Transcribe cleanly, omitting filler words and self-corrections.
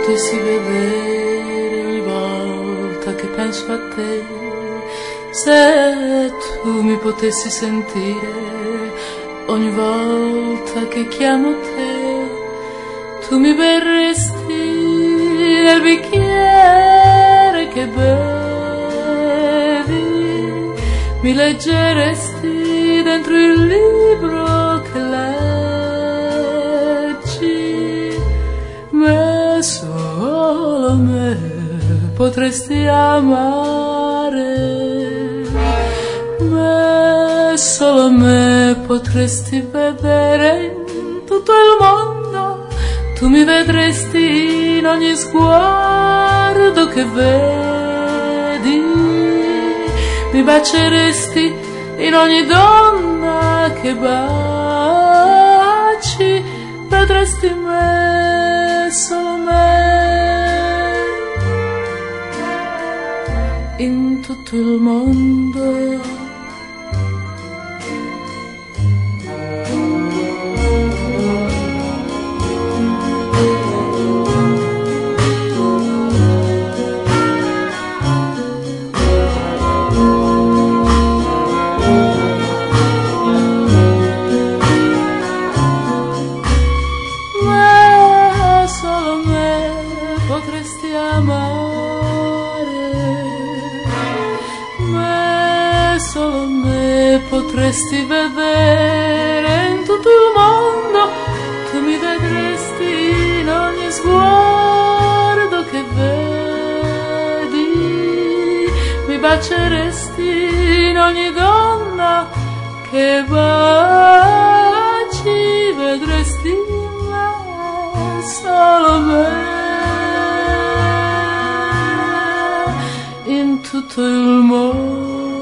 potessi vedere ogni volta che penso a te, se tu mi potessi sentire ogni volta che chiamo te, tu mi berresti nel bicchiere che bevi, mi leggeresti dentro il libro che leggi, me, solo me potresti amare, me, solo me potresti vedere in tutto il mondo, tu mi vedresti in ogni sguardo che vedi, mi baceresti in ogni donna che baci, vedresti me, solo me, in tutto il mondo. Potresti amare me, solo me potresti vedere in tutto il mondo, tu mi vedresti in ogni sguardo che vedi, mi baceresti in ogni donna che baci, vedresti me, solo me, in tutto il mondo.